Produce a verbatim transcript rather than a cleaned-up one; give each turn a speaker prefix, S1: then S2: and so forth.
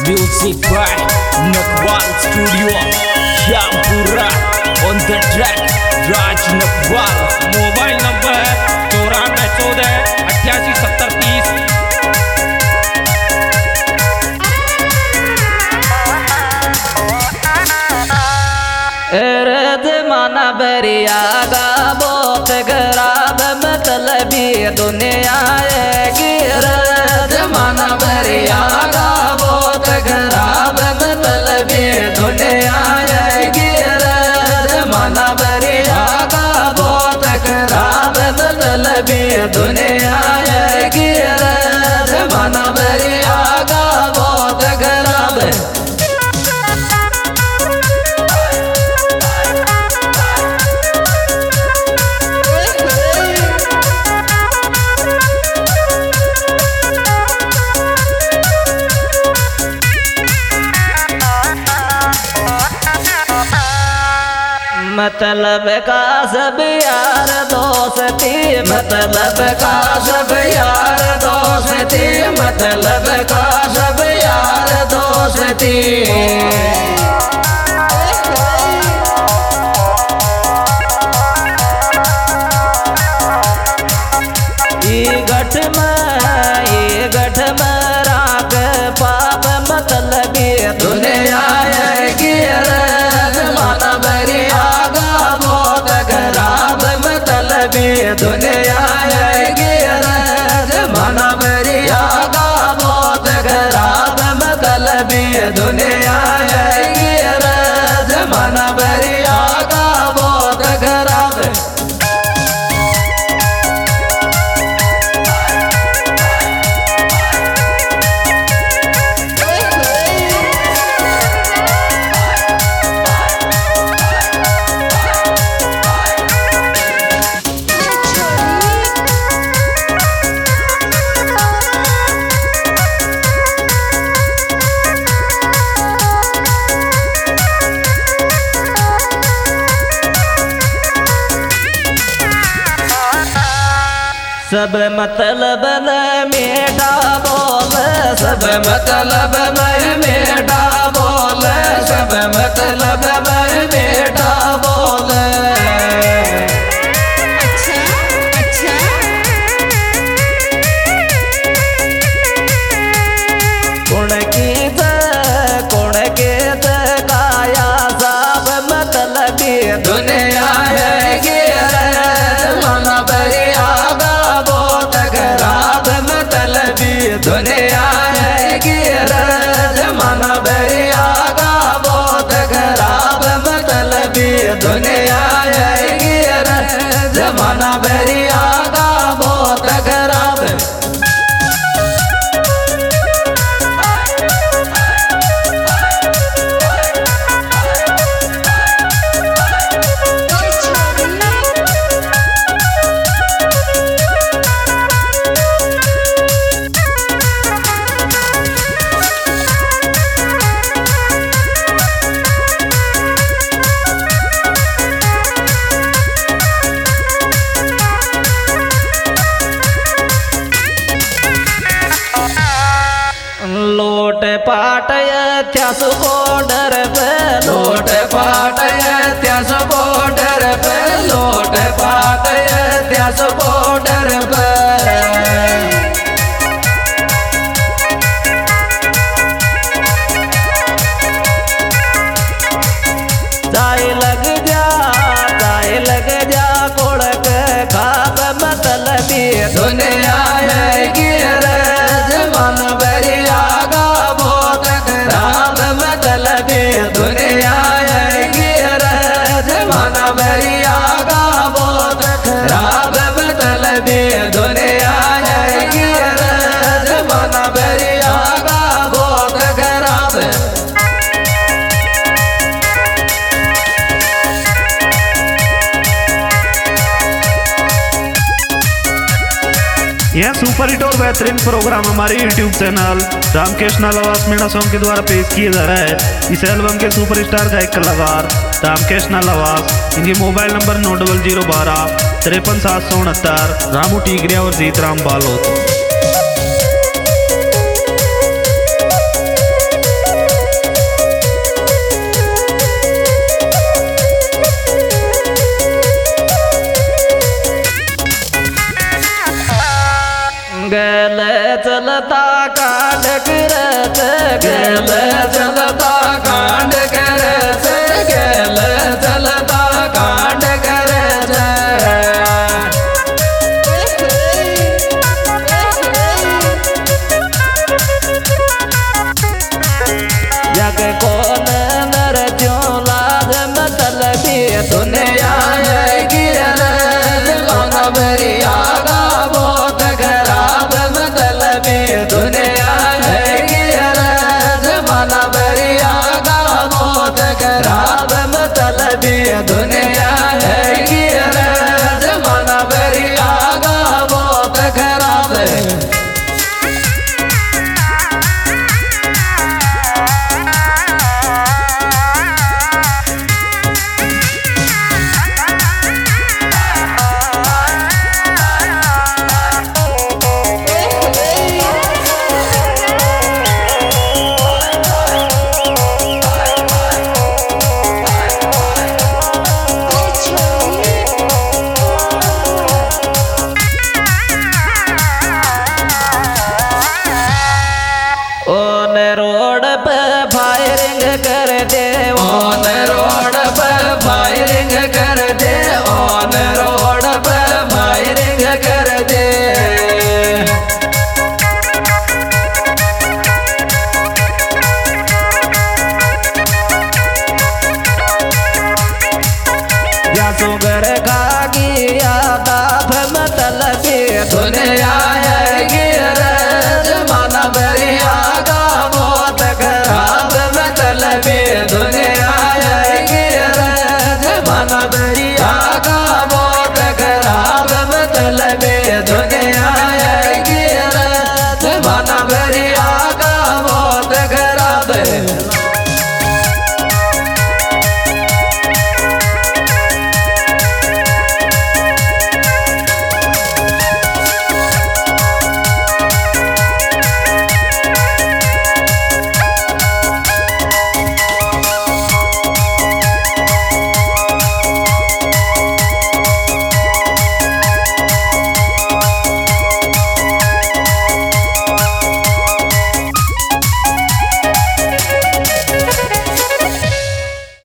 S1: Music by Nakwal Studio, Shyampura. On the track, Raj Nakwal.
S2: Mobile number चौरानवे चौदह अट्ठासी सत्तर तीस।
S3: माना बरिया गा बहुत खराब मतलबी दुनिया गिरद माना बरिया गा बहुत खराब मतलबी दुनिया गिरद माना बरिया गा बहुत खराब मतलबी दुनिया गिरद माना बरिया गा बहुत खराब। मतलब का सब यार दोस्ती मतलब का सब यार दोस्ती मतलब का सब यार दोस्ती ये गठ में ये गठ में राग पाप मतलबी दुनिया दुनिया गिरद माना बरिया गा बहुत खराब मतलबी दुनिया गिरद माना बरिया गा बहुत खराब। सब मतलब में मेटा बोल सब मतलब में मेटा बोल सब मतलब में मेटा बोल। अच्छा अच्छा कौन गीत कौन गीत गाया सब मतलबी दुनिया है गिरद माना बरिया दुनिया है गिरद माना बरिया गा बहुत खराब मतलबी दुनिया है गिरद माना बरिया गा बहुत खराब। लोट पाट इतिहास बॉर्डर पे लोट पाट इतिहास बॉर्डर पे लोट पाट इतिहास बॉर्डर पे जाए लग जा जाए लग जा कोड़क खाब मतलबी दुनिया है गिरद माना बरिया गा बहुत खराब मतलबी दुनिया है गिरद माना बरिया गा बहुत खराब मतलबी दुनिया है गिरद माना बरिया गा बहुत खराब।
S4: यह सुपर हिट और बेहतरीन प्रोग्राम हमारे YouTube channel Ramkesh Nalawas Meena song के द्वारा पेश किया जा रहा है। इस एल्बम के सुपरस्टार गायक कलाकार रामकेश नालावास, इनके मोबाइल नंबर नौ डबल जीरो बारह तिरपन सात सौ उनहत्तर, रामू टीगरिया और जीतराम बालोत।
S3: गेल चलता कांड करे से गेल चलता कांड करे से जग कौन नर जो लाज मतलबी दुनिया है गिरन मेरी आगा बहुत खराब मतलबी दुनिया है गिरन माना मेरी आगा बहुत खराब मतलबी दुनिया है गिरन माना मेरी आगा बहुत खराब है ओन रोड पे फायरिंग कर दे ओन रोड पे फायरिंग कर दे ओन रोड पे फायरिंग कर दे जासू घर